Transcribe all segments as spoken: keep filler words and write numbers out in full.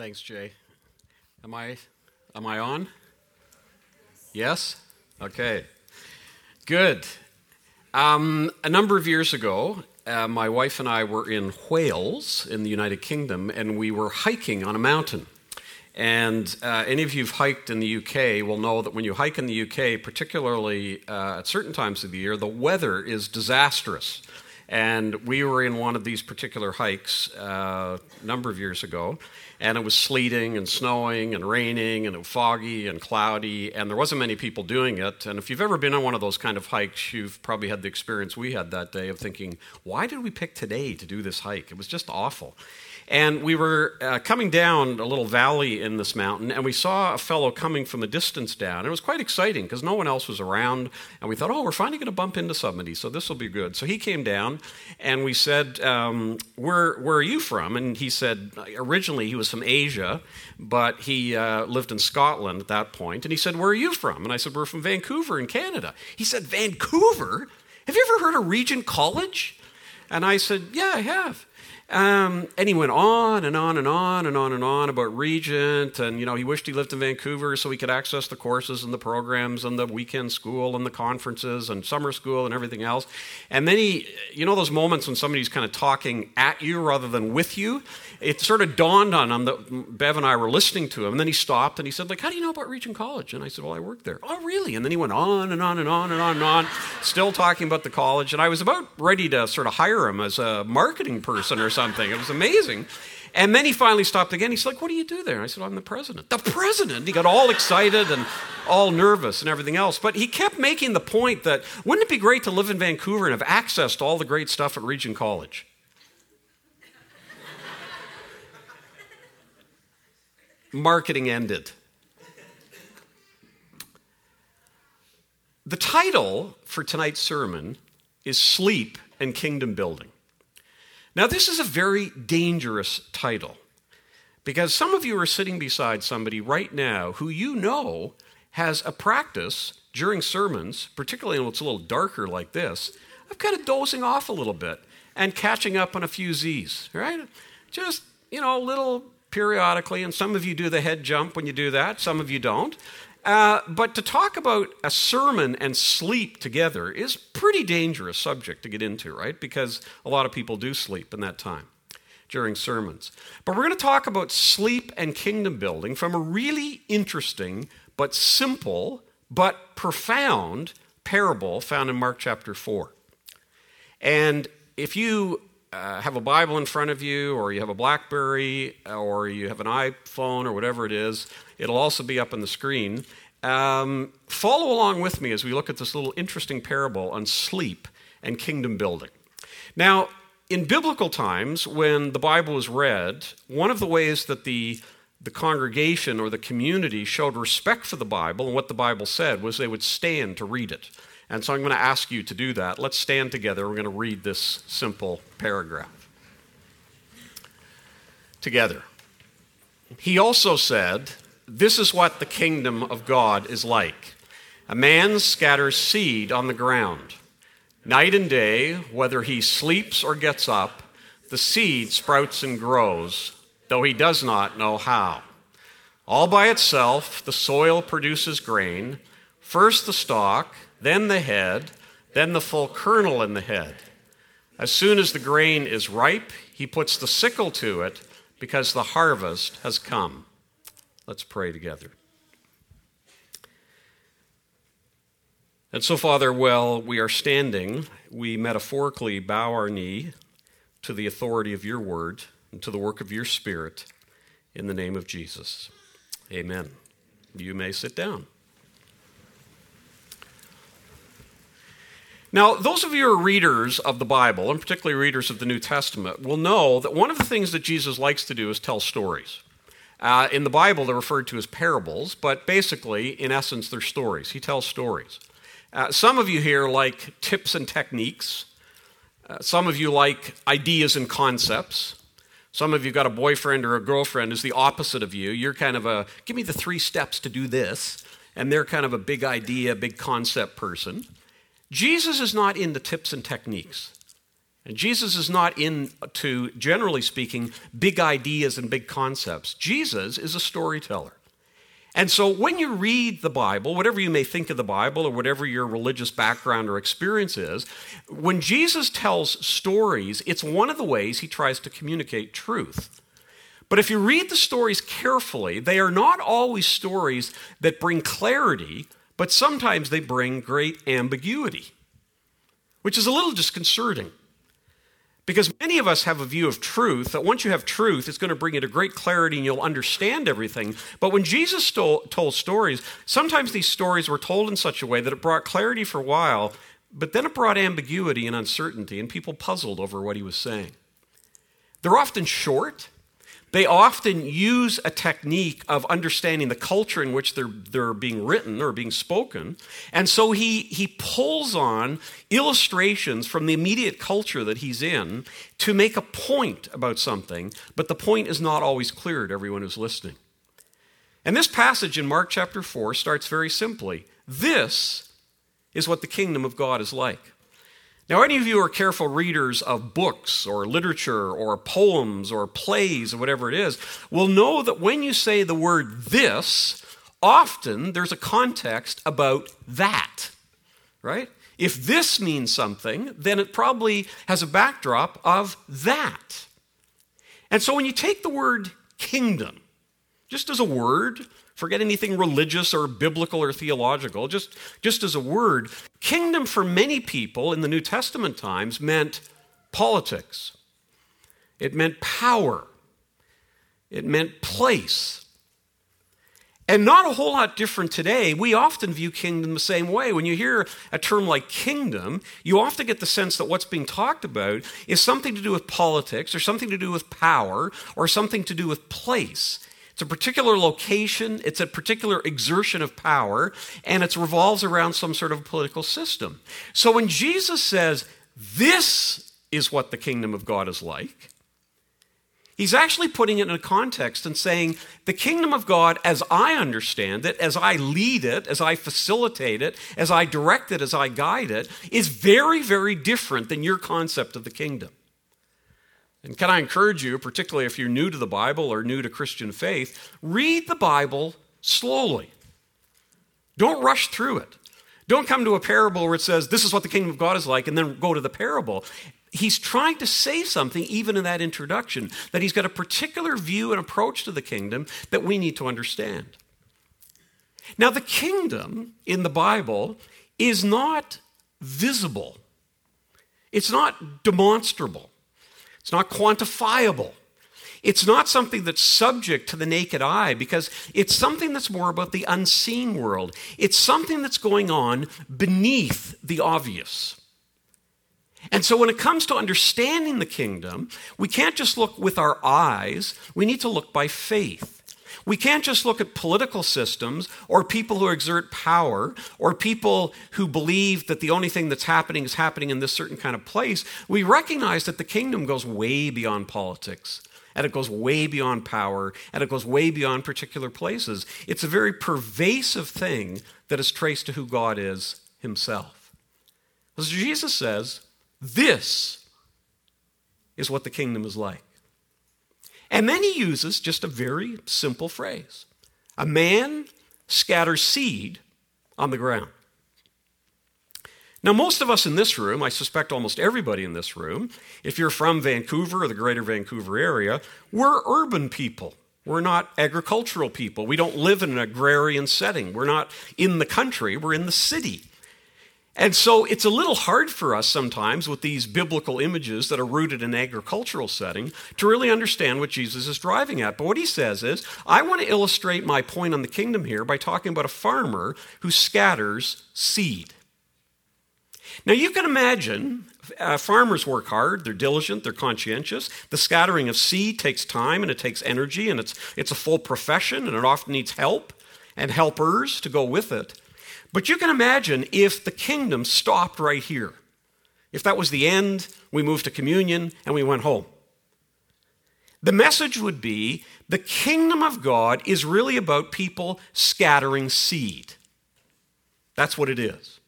Thanks, Jay. Am I am I on? Yes? Okay. Good. Um, a number of years ago, uh, my wife and I were in Wales in the United Kingdom, and we were hiking on a mountain. And uh, any of you who've hiked in the U K will know that when you hike in the U K, particularly uh, at certain times of the year, the weather is disastrous. And we were in one of these particular hikes uh, a number of years ago, and it was sleeting and snowing and raining, and it was foggy and cloudy, and there wasn't many people doing it. And if you've ever been on one of those kind of hikes, you've probably had the experience we had that day of thinking, why did we pick today to do this hike? It was just awful. And we were uh, coming down a little valley in this mountain, and we saw a fellow coming from a distance down. It was quite exciting because no one else was around, and we thought, oh, we're finally going to bump into somebody, so this will be good. So he came down, and we said, um, where, where are you from? And he said, originally he was from Asia, but he uh, lived in Scotland at that point. And he said, where are you from? And I said, we're from Vancouver in Canada. He said, Vancouver? Have you ever heard of Regent College? And I said, yeah, I have. Um, and he went on and on and on and on and on about Regent, and, you know, he wished he lived in Vancouver so he could access the courses and the programs and the weekend school and the conferences and summer school and everything else. And then he, you know those moments when somebody's kind of talking at you rather than with you? It sort of dawned on him that Bev and I were listening to him, and then he stopped and he said, like, how do you know about Regent College? And I said, well, I work there. Oh, really? And then he went on and on and on and on and on, still talking about the college, and I was about ready to sort of hire him as a marketing person or something. It was amazing. And then he finally stopped again. He's like, what do you do there? And I said, I'm the president. The president? He got all excited and all nervous and everything else. But he kept making the point that, wouldn't it be great to live in Vancouver and have access to all the great stuff at Regent College? Marketing ended. The title for tonight's sermon is Sleep and Kingdom Building. Now, this is a very dangerous title because some of you are sitting beside somebody right now who you know has a practice during sermons, particularly when it's a little darker like this, of kind of dozing off a little bit and catching up on a few Z's, right? Just, you know, a little periodically, and some of you do the head jump when you do that, some of you don't. Uh, but to talk about a sermon and sleep together is a pretty dangerous subject to get into, right? Because a lot of people do sleep in that time during sermons. But we're going to talk about sleep and kingdom building from a really interesting but simple but profound parable found in Mark chapter four. And if you Uh, have a Bible in front of you, or you have a BlackBerry, or you have an iPhone, or whatever it is, it'll also be up on the screen. Um, follow along with me as we look at this little interesting parable on sleep and kingdom building. Now, in biblical times, when the Bible was read, one of the ways that the, the congregation or the community showed respect for the Bible and what the Bible said was they would stand to read it. And so I'm going to ask you to do that. Let's stand together. We're going to read this simple paragraph together. He also said, this is what the kingdom of God is like. A man scatters seed on the ground. Night and day, whether he sleeps or gets up, the seed sprouts and grows, though he does not know how. All by itself, the soil produces grain, first the stalk, then the head, then the full kernel in the head. As soon as the grain is ripe, he puts the sickle to it because the harvest has come. Let's pray together. And so, Father, while we are standing, we metaphorically bow our knee to the authority of your word and to the work of your Spirit in the name of Jesus. Amen. You may sit down. Now, those of you who are readers of the Bible, and particularly readers of the New Testament, will know that one of the things that Jesus likes to do is tell stories. Uh, in the Bible, they're referred to as parables, but basically, in essence, they're stories. He tells stories. Uh, some of you here like tips and techniques. Uh, some of you like ideas and concepts. Some of you got a boyfriend or a girlfriend who's the opposite of you. You're kind of a, give me the three steps to do this, and they're kind of a big idea, big concept person. Jesus is not into tips and techniques. And Jesus is not into, generally speaking, big ideas and big concepts. Jesus is a storyteller. And so when you read the Bible, whatever you may think of the Bible or whatever your religious background or experience is, when Jesus tells stories, it's one of the ways he tries to communicate truth. But if you read the stories carefully, they are not always stories that bring clarity, but sometimes they bring great ambiguity, which is a little disconcerting. Because many of us have a view of truth, that once you have truth, it's going to bring you to great clarity and you'll understand everything. But when Jesus stole, told stories, sometimes these stories were told in such a way that it brought clarity for a while, but then it brought ambiguity and uncertainty, and people puzzled over what he was saying. They're often short. They often use a technique of understanding the culture in which they're, they're being written or being spoken. And so he, he pulls on illustrations from the immediate culture that he's in to make a point about something, but the point is not always clear to everyone who's listening. And this passage in Mark chapter four starts very simply. This is what the kingdom of God is like. Now, any of you who are careful readers of books or literature or poems or plays or whatever it is will know that when you say the word this, often there's a context about that, right? If this means something, then it probably has a backdrop of that. And so when you take the word kingdom, just as a word, forget anything religious or biblical or theological, just, just as a word, kingdom for many people in the New Testament times meant politics. It meant power. It meant place. And not a whole lot different today. We often view kingdom the same way. When you hear a term like kingdom, you often get the sense that what's being talked about is something to do with politics or something to do with power or something to do with place. It's a particular location, it's a particular exertion of power, and it revolves around some sort of political system. So when Jesus says, this is what the kingdom of God is like, he's actually putting it in a context and saying, the kingdom of God, as I understand it, as I lead it, as I facilitate it, as I direct it, as I guide it, is very, very different than your concept of the kingdom. And can I encourage you, particularly if you're new to the Bible or new to Christian faith, read the Bible slowly. Don't rush through it. Don't come to a parable where it says, this is what the kingdom of God is like, and then go to the parable. He's trying to say something, even in that introduction, that he's got a particular view and approach to the kingdom that we need to understand. Now, the kingdom in the Bible is not visible. It's not demonstrable. It's not quantifiable. It's not something that's subject to the naked eye because it's something that's more about the unseen world. It's something that's going on beneath the obvious. And so when it comes to understanding the kingdom, we can't just look with our eyes. We need to look by faith. We can't just look at political systems or people who exert power or people who believe that the only thing that's happening is happening in this certain kind of place. We recognize that the kingdom goes way beyond politics, and it goes way beyond power, and it goes way beyond particular places. It's a very pervasive thing that is traced to who God is himself. As Jesus says, this is what the kingdom is like. And then he uses just a very simple phrase. A man scatters seed on the ground. Now, most of us in this room, I suspect almost everybody in this room, if you're from Vancouver or the greater Vancouver area, we're urban people. We're not agricultural people. We don't live in an agrarian setting. We're not in the country. We're in the city. And so it's a little hard for us sometimes with these biblical images that are rooted in an agricultural setting to really understand what Jesus is driving at. But what he says is, I want to illustrate my point on the kingdom here by talking about a farmer who scatters seed. Now you can imagine uh, farmers work hard, they're diligent, they're conscientious. The scattering of seed takes time and it takes energy and it's, it's a full profession and it often needs help and helpers to go with it. But you can imagine if the kingdom stopped right here. If that was the end, we moved to communion and we went home. The message would be the kingdom of God is really about people scattering seed. That's what it is.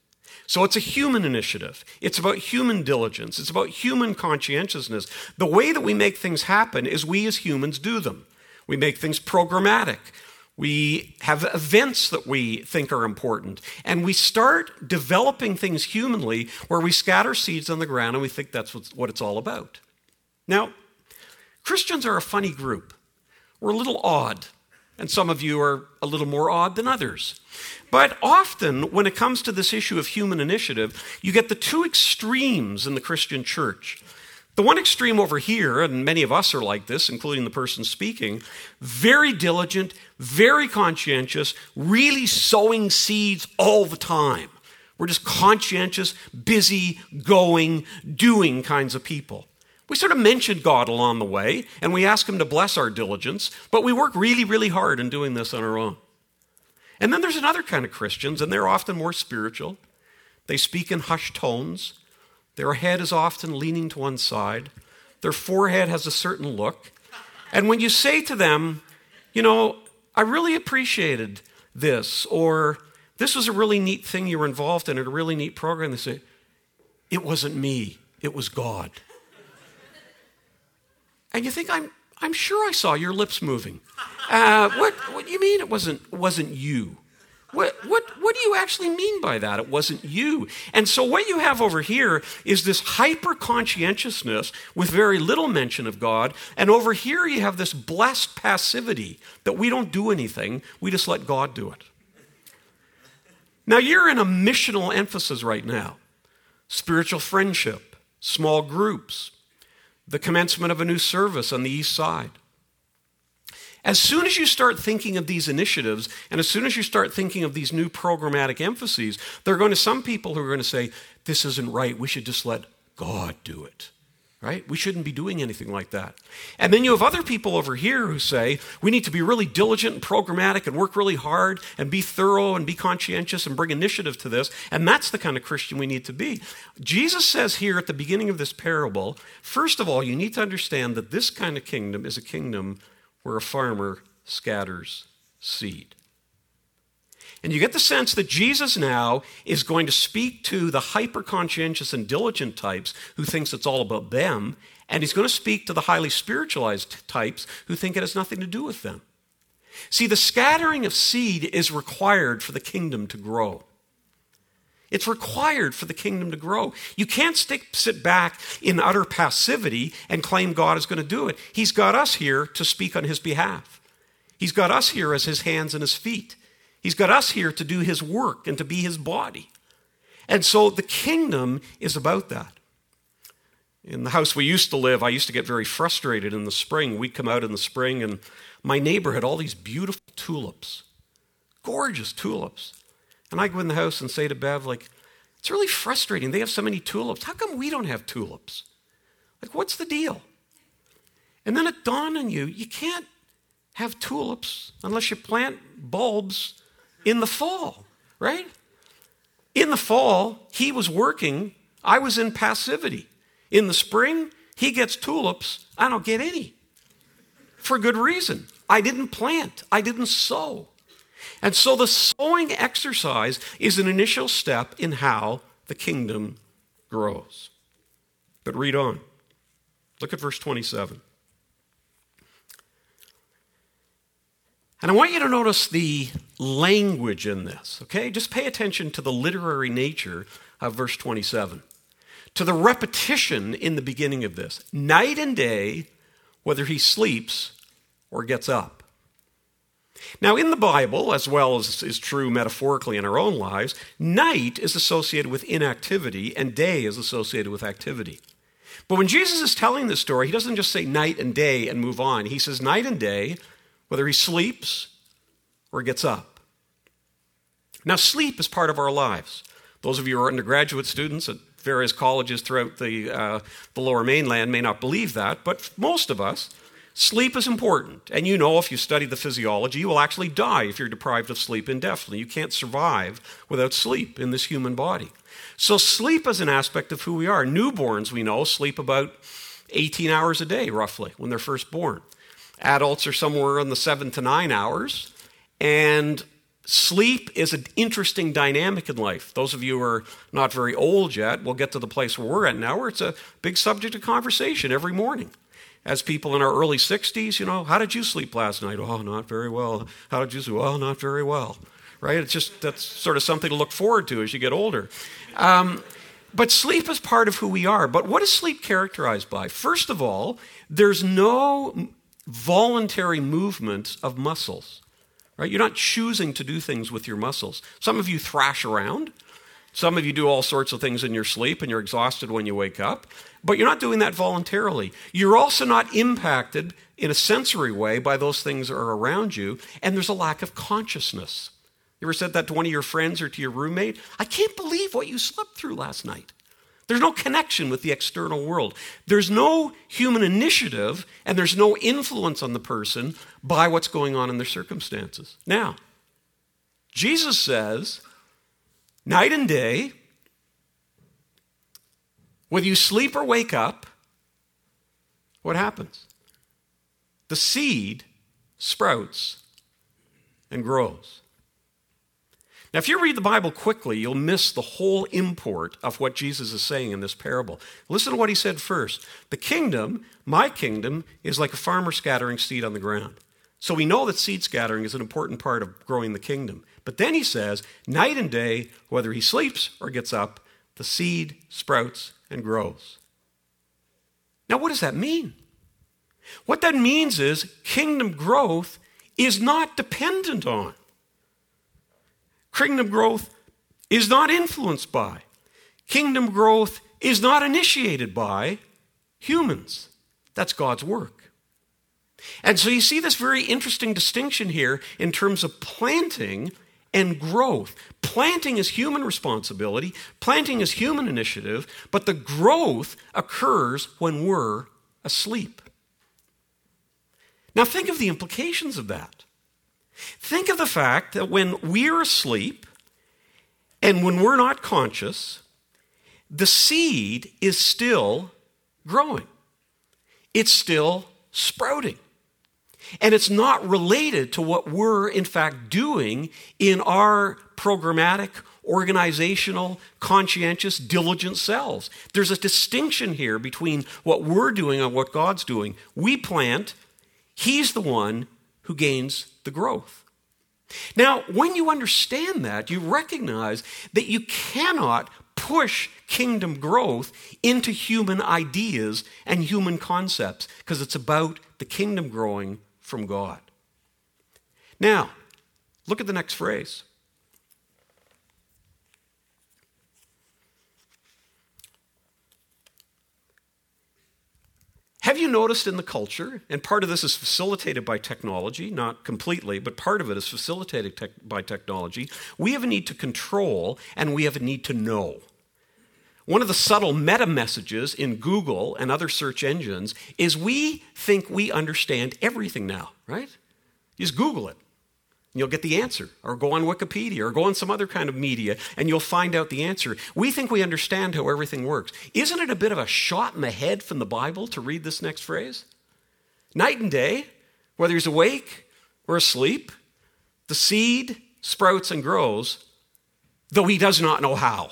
So it's a human initiative. It's about human diligence. It's about human conscientiousness. The way that we make things happen is we as humans do them. We make things programmatic. We have events that we think are important. And we start developing things humanly where we scatter seeds on the ground and we think that's what it's all about. Now, Christians are a funny group. We're a little odd. And some of you are a little more odd than others. But often, when it comes to this issue of human initiative, you get the two extremes in the Christian church. The one extreme over here, and many of us are like this, including the person speaking, very diligent, very conscientious, really sowing seeds all the time. We're just conscientious, busy, going, doing kinds of people. We sort of mention God along the way, and we ask him to bless our diligence, but we work really, really hard in doing this on our own. And then there's another kind of Christians, and they're often more spiritual. They speak in hushed tones. Their head is often leaning to one side. Their forehead has a certain look. And when you say to them, you know, I really appreciated this, or this was a really neat thing you were involved in, a really neat program, they say, it wasn't me, it was God. And you think, I'm I'm sure I saw your lips moving. Uh, what what do you mean it wasn't wasn't you? What what what do you actually mean by that? It wasn't you. And so what you have over here is this hyper conscientiousness with very little mention of God, and over here you have this blessed passivity that we don't do anything, we just let God do it. Now you're in a missional emphasis right now. Spiritual friendship, small groups, the commencement of a new service on the east side. As soon as you start thinking of these initiatives, and as soon as you start thinking of these new programmatic emphases, there are going to some people who are going to say, this isn't right, we should just let God do it, right? We shouldn't be doing anything like that. And then you have other people over here who say, we need to be really diligent and programmatic and work really hard and be thorough and be conscientious and bring initiative to this, and that's the kind of Christian we need to be. Jesus says here at the beginning of this parable, first of all, you need to understand that this kind of kingdom is a kingdom where a farmer scatters seed. And you get the sense that Jesus now is going to speak to the hyper-conscientious and diligent types who thinks it's all about them, and he's going to speak to the highly spiritualized types who think it has nothing to do with them. See, the scattering of seed is required for the kingdom to grow. It's required for the kingdom to grow. You can't stick, sit back in utter passivity and claim God is going to do it. He's got us here to speak on his behalf. He's got us here as his hands and his feet. He's got us here to do his work and to be his body. And so the kingdom is about that. In the house we used to live, I used to get very frustrated in the spring. We'd come out in the spring and my neighbor had all these beautiful tulips, gorgeous tulips. And I go in the house and say to Bev, like, it's really frustrating. They have so many tulips. How come we don't have tulips? Like, what's the deal? And then it dawned on you, you can't have tulips unless you plant bulbs in the fall, right? In the fall, he was working. I was in passivity. In the spring, he gets tulips. I don't get any. For good reason. I didn't plant. I didn't sow. And so the sowing exercise is an initial step in how the kingdom grows. But read on. Look at verse twenty-seven. And I want you to notice the language in this, okay? Just pay attention to the literary nature of verse twenty-seven. To the repetition in the beginning of this. Night and day, whether he sleeps or gets up. Now, in the Bible, as well as is true metaphorically in our own lives, night is associated with inactivity and day is associated with activity. But when Jesus is telling this story, he doesn't just say night and day and move on. He says night and day, whether he sleeps or gets up. Now, sleep is part of our lives. Those of you who are undergraduate students at various colleges throughout the, uh, the Lower Mainland may not believe that, but most of us, sleep is important. And you know, if you study the physiology, you will actually die if you're deprived of sleep indefinitely. You can't survive without sleep in this human body. So sleep is an aspect of who we are. Newborns, we know, sleep about eighteen hours a day, roughly, when they're first born. Adults are somewhere in the seven to nine hours. And sleep is an interesting dynamic in life. Those of you who are not very old yet, we'll get to the place where we're at now, where it's a big subject of conversation every morning. As people in our early sixties, you know, how did you sleep last night? Oh, not very well. How did you sleep? Oh, not very well. Right? It's just, that's sort of something to look forward to as you get older. Um, but sleep is part of who we are. But what is sleep characterized by? First of all, there's no voluntary movement of muscles. Right? You're not choosing to do things with your muscles. Some of you thrash around. Some of you do all sorts of things in your sleep and you're exhausted when you wake up. But you're not doing that voluntarily. You're also not impacted in a sensory way by those things that are around you. And there's a lack of consciousness. You ever said that to one of your friends or to your roommate? I can't believe what you slept through last night. There's no connection with the external world. There's no human initiative and there's no influence on the person by what's going on in their circumstances. Now, Jesus says, night and day, whether you sleep or wake up, what happens? The seed sprouts and grows. Now, if you read the Bible quickly, you'll miss the whole import of what Jesus is saying in this parable. Listen to what he said first. The kingdom, my kingdom, is like a farmer scattering seed on the ground. So we know that seed scattering is an important part of growing the kingdom. But then he says, night and day, whether he sleeps or gets up, the seed sprouts and grows. Now, what does that mean? What that means is kingdom growth is not dependent on. Kingdom growth is not influenced by. Kingdom growth is not initiated by humans. That's God's work. And so you see this very interesting distinction here in terms of planting and growth. Planting is human responsibility. Planting is human initiative. But the growth occurs when we're asleep. Now think of the implications of that. Think of the fact that when we're asleep and when we're not conscious, the seed is still growing. It's still sprouting. And it's not related to what we're in fact doing in our programmatic, organizational, conscientious, diligent selves. There's a distinction here between what we're doing and what God's doing. We plant, he's the one who gains the growth. Now, when you understand that, you recognize that you cannot push kingdom growth into human ideas and human concepts because it's about the kingdom growing from God. Now, look at the next phrase. Have you noticed in the culture, and part of this is facilitated by technology, not completely, but part of it is facilitated te- by technology, we have a need to control and we have a need to know. One of the subtle meta messages in Google and other search engines is we think we understand everything now, right? You just Google it. And you'll get the answer, or go on Wikipedia, or go on some other kind of media, and you'll find out the answer. We think we understand how everything works. Isn't it a bit of a shot in the head from the Bible to read this next phrase? Night and day, whether he's awake or asleep, the seed sprouts and grows, though he does not know how.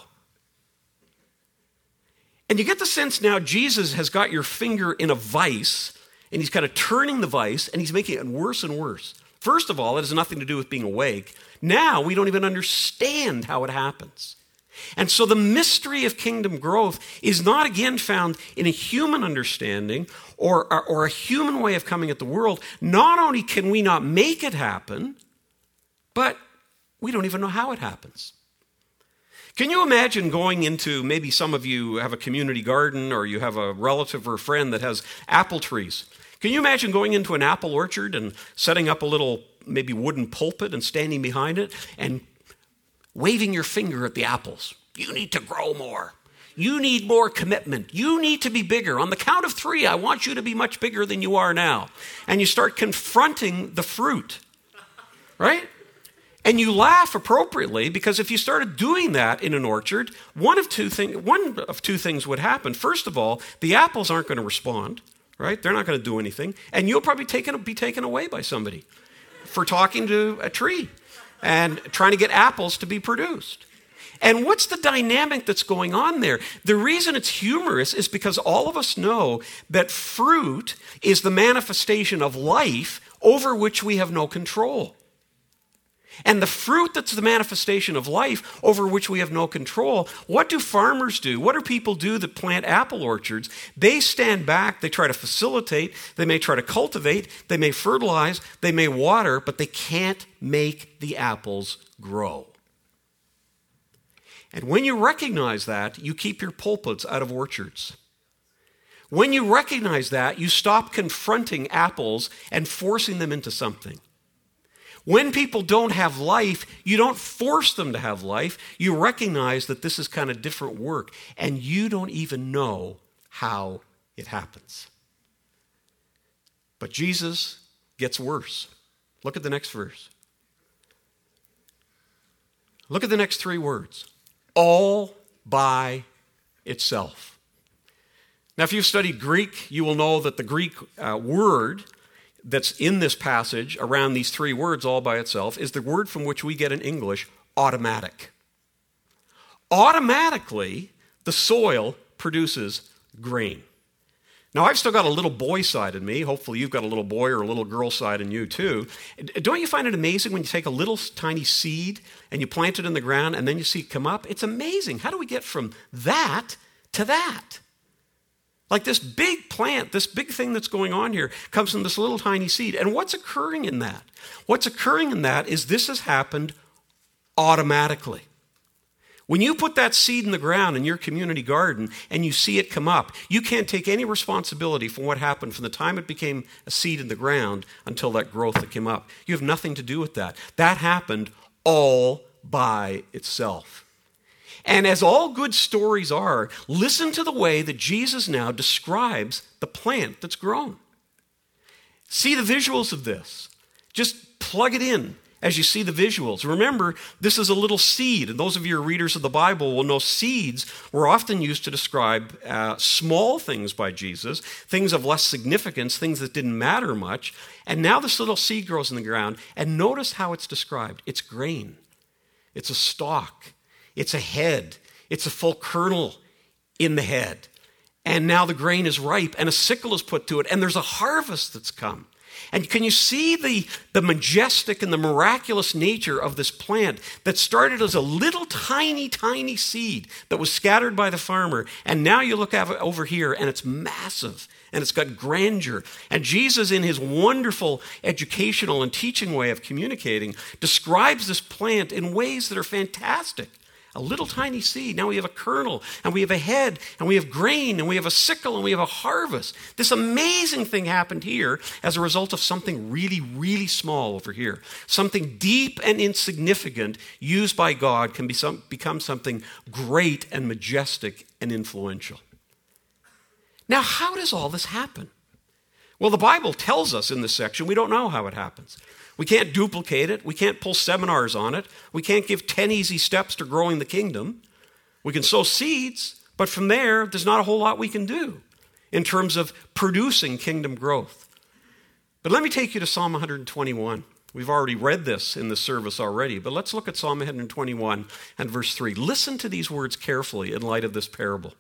And you get the sense now Jesus has got your finger in a vice, and he's kind of turning the vice, and he's making it worse and worse. First of all, it has nothing to do with being awake. Now we don't even understand how it happens. And so the mystery of kingdom growth is not again found in a human understanding or, or, or a human way of coming at the world. Not only can we not make it happen, but we don't even know how it happens. Can you imagine going into, maybe some of you have a community garden or you have a relative or a friend that has apple trees. Can you imagine going into an apple orchard and setting up a little maybe wooden pulpit and standing behind it and waving your finger at the apples? You need to grow more. You need more commitment. You need to be bigger. On the count of three, I want you to be much bigger than you are now. And you start confronting the fruit, right? And you laugh appropriately because if you started doing that in an orchard, one of two things, one of two things would happen. First of all, the apples aren't going to respond. Right? They're not going to do anything. And you'll probably taken, be taken away by somebody for talking to a tree. and trying to get apples to be produced. And what's the dynamic that's going on there? The reason it's humorous is because all of us know that fruit is the manifestation of life over which we have no control. And the fruit that's the manifestation of life over which we have no control, what do farmers do? What do people do that plant apple orchards? They stand back, they try to facilitate, they may try to cultivate, they may fertilize, they may water, but they can't make the apples grow. And when you recognize that, you keep your pulpits out of orchards. When you recognize that, you stop confronting apples and forcing them into something. When people don't have life, you don't force them to have life. You recognize that this is kind of different work, and you don't even know how it happens. But Jesus gets worse. Look at the next verse. Look at the next three words. All by itself. Now, if you've studied Greek, you will know that the Greek uh, word that's in this passage around these three words all by itself is the word from which we get in English automatic. Automatically, the soil produces grain. Now, I've still got a little boy side in me. Hopefully, you've got a little boy or a little girl side in you, too. Don't you find it amazing when you take a little tiny seed and you plant it in the ground and then you see it come up? It's amazing. How do we get from that to that? Like this big plant, this big thing that's going on here comes from this little tiny seed. And what's occurring in that? What's occurring in that is this has happened automatically. When you put that seed in the ground in your community garden and you see it come up, you can't take any responsibility for what happened from the time it became a seed in the ground until that growth that came up. You have nothing to do with that. That happened all by itself. And as all good stories are, listen to the way that Jesus now describes the plant that's grown. See the visuals of this. Just plug it in as you see the visuals. Remember, this is a little seed, and those of you who are readers of the Bible will know seeds were often used to describe uh, small things by Jesus, things of less significance, things that didn't matter much. And now this little seed grows in the ground, and notice how it's described. It's grain. It's a stalk. It's a head. It's a full kernel in the head. And now the grain is ripe, and a sickle is put to it, and there's a harvest that's come. And can you see the, the majestic and the miraculous nature of this plant that started as a little tiny, tiny seed that was scattered by the farmer, and now you look over here, and it's massive, and it's got grandeur. And Jesus, in his wonderful educational and teaching way of communicating, describes this plant in ways that are fantastic. A little tiny seed. Now we have a kernel, and we have a head, and we have grain, and we have a sickle, and we have a harvest. This amazing thing happened here as a result of something really, really small over here. Something deep and insignificant used by God can be some, become something great and majestic and influential. Now, how does all this happen? Well, the Bible tells us in this section we don't know how it happens. We can't duplicate it. We can't pull seminars on it. We can't give ten easy steps to growing the kingdom. We can sow seeds, but from there, there's not a whole lot we can do in terms of producing kingdom growth. But let me take you to Psalm one twenty-one. We've already read this in the service already, but let's look at Psalm one twenty-one and verse three. Listen to these words carefully in light of this parable.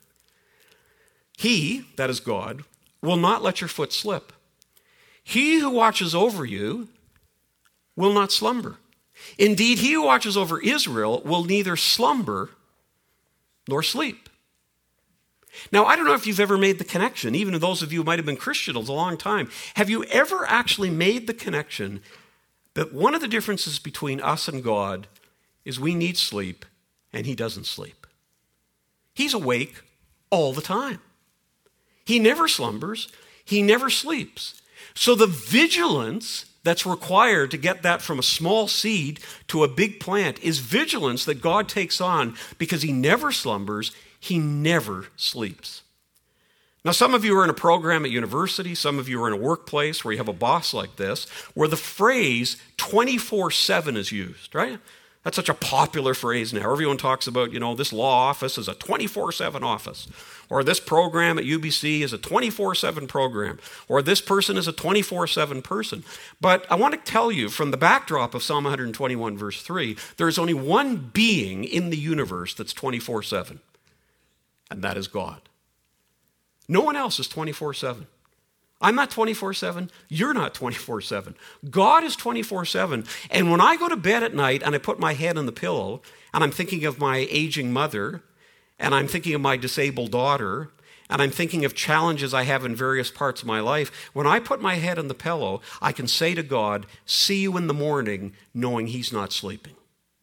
He, that is God, will not let your foot slip. He who watches over you will not slumber. Indeed, he who watches over Israel will neither slumber nor sleep. Now, I don't know if you've ever made the connection, even those of you who might have been Christians a long time. Have you ever actually made the connection that one of the differences between us and God is we need sleep and he doesn't sleep? He's awake all the time. He never slumbers. He never sleeps. So the vigilance that's required to get that from a small seed to a big plant is vigilance that God takes on because he never slumbers, he never sleeps. Now, some of you are in a program at university, some of you are in a workplace where you have a boss like this, where the phrase twenty-four seven is used, right? That's such a popular phrase now. Everyone talks about, you know, this law office is a twenty-four seven office, or this program at U B C is a twenty-four seven program, or this person is a twenty-four seven person. But I want to tell you, from the backdrop of Psalm one twenty-one, verse three, there is only one being in the universe that's twenty-four seven, and that is God. No one else is twenty-four seven. I'm not twenty-four seven. You're not twenty-four seven. God is twenty-four seven. And when I go to bed at night and I put my head on the pillow and I'm thinking of my aging mother and I'm thinking of my disabled daughter and I'm thinking of challenges I have in various parts of my life, when I put my head on the pillow, I can say to God, see you in the morning, knowing he's not sleeping.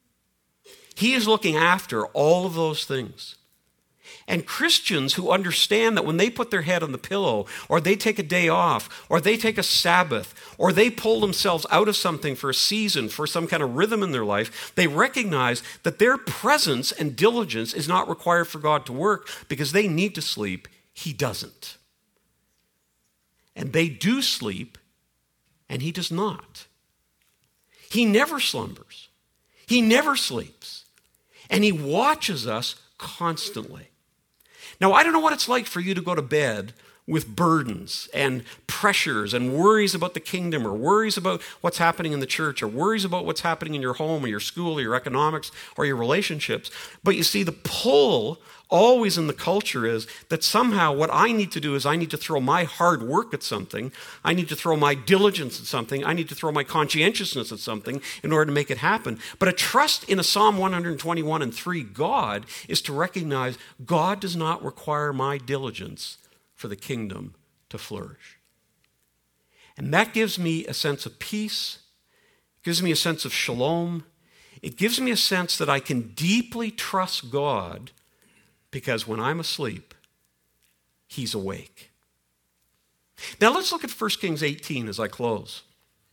He is looking after all of those things. And Christians who understand that when they put their head on the pillow, or they take a day off, or they take a Sabbath, or they pull themselves out of something for a season, for some kind of rhythm in their life, they recognize that their presence and diligence is not required for God to work because they need to sleep. He doesn't. And they do sleep, and he does not. He never slumbers. He never sleeps. And he watches us constantly. Now, I don't know what it's like for you to go to bed with burdens and pressures and worries about the kingdom, or worries about what's happening in the church, or worries about what's happening in your home or your school or your economics or your relationships. But you see, the pull always in the culture is that somehow what I need to do is I need to throw my hard work at something. I need to throw my diligence at something. I need to throw my conscientiousness at something in order to make it happen. But a trust in a Psalm one twenty-one and three God is to recognize God does not require my diligence for the kingdom to flourish. And that gives me a sense of peace. It gives me a sense of shalom. It gives me a sense that I can deeply trust God, because when I'm asleep, he's awake. Now let's look at First Kings eighteen as I close.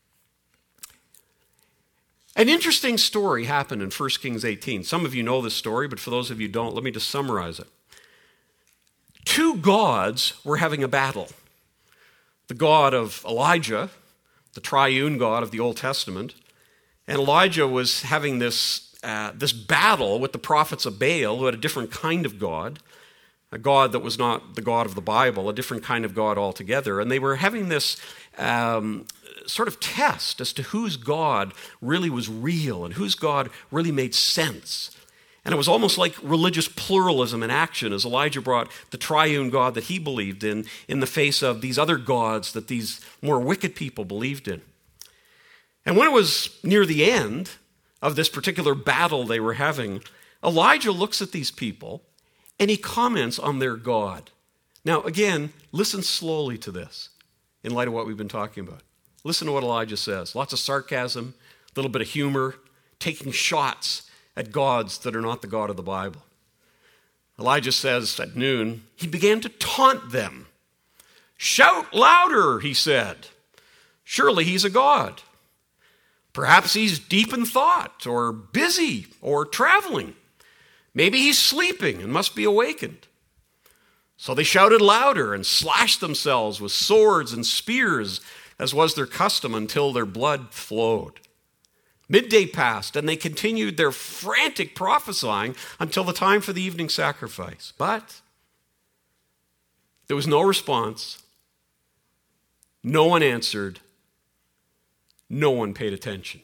An interesting story happened in First Kings eighteen. Some of you know this story, but for those of you who don't, let me just summarize it. Two gods were having a battle. The God of Elijah, the triune God of the Old Testament, and Elijah was having this Uh, this battle with the prophets of Baal, who had a different kind of God, a God that was not the God of the Bible, a different kind of God altogether. And they were having this um, sort of test as to whose God really was real and whose God really made sense. And it was almost like religious pluralism in action as Elijah brought the triune God that he believed in in the face of these other gods that these more wicked people believed in. And when it was near the end of this particular battle they were having, Elijah looks at these people and he comments on their God. Now, again, listen slowly to this in light of what we've been talking about. Listen to what Elijah says. Lots of sarcasm, a little bit of humor, taking shots at gods that are not the God of the Bible. Elijah says at noon, he began to taunt them. Shout louder, he said. Surely he's a god. Perhaps he's deep in thought, or busy, or traveling. Maybe he's sleeping and must be awakened. So they shouted louder and slashed themselves with swords and spears, as was their custom, until their blood flowed. Midday passed, and they continued their frantic prophesying until the time for the evening sacrifice. But there was no response. No one answered. No one paid attention.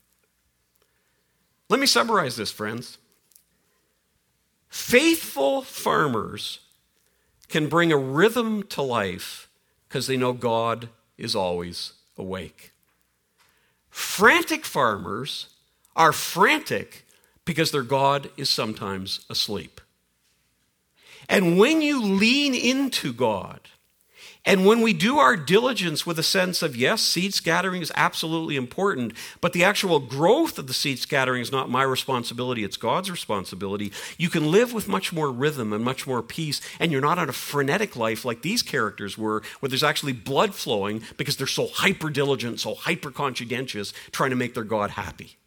Let me summarize this, friends. Faithful farmers can bring a rhythm to life because they know God is always awake. Frantic farmers are frantic because their God is sometimes asleep. And when you lean into God, and when we do our diligence with a sense of, yes, seed scattering is absolutely important, but the actual growth of the seed scattering is not my responsibility, it's God's responsibility, you can live with much more rhythm and much more peace, and you're not on a frenetic life like these characters were, where there's actually blood flowing because they're so hyper-diligent, so hyper-conscientious, trying to make their God happy.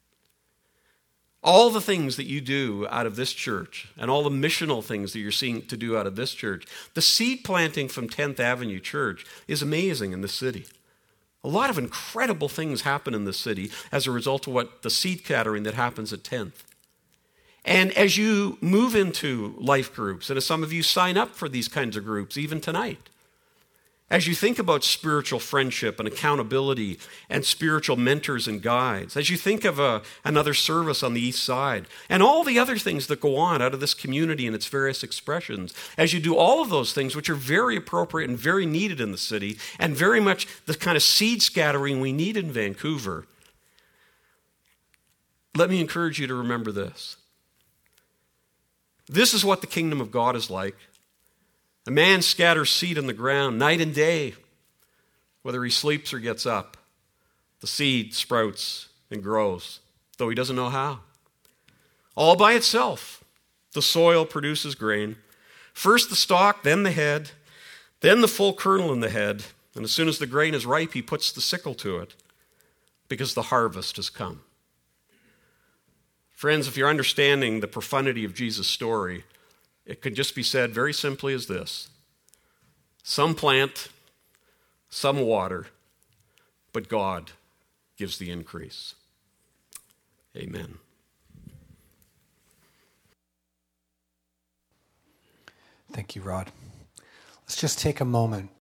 All the things that you do out of this church and all the missional things that you're seeing to do out of this church, the seed planting from tenth Avenue Church is amazing in the city. A lot of incredible things happen in this city as a result of what the seed scattering that happens at tenth. And as you move into life groups, and as some of you sign up for these kinds of groups, even tonight, as you think about spiritual friendship and accountability and spiritual mentors and guides, as you think of a, another service on the east side, and all the other things that go on out of this community and its various expressions, as you do all of those things, which are very appropriate and very needed in the city, and very much the kind of seed scattering we need in Vancouver, let me encourage you to remember this. This is what the kingdom of God is like. A man scatters seed in the ground night and day, whether he sleeps or gets up. The seed sprouts and grows, though he doesn't know how. All by itself, the soil produces grain. First the stalk, then the head, then the full kernel in the head. And as soon as the grain is ripe, he puts the sickle to it, because the harvest has come. Friends, if you're understanding the profundity of Jesus' story, it could just be said very simply as this: some plant, some water, but God gives the increase. Amen. Thank you, Rod. Let's just take a moment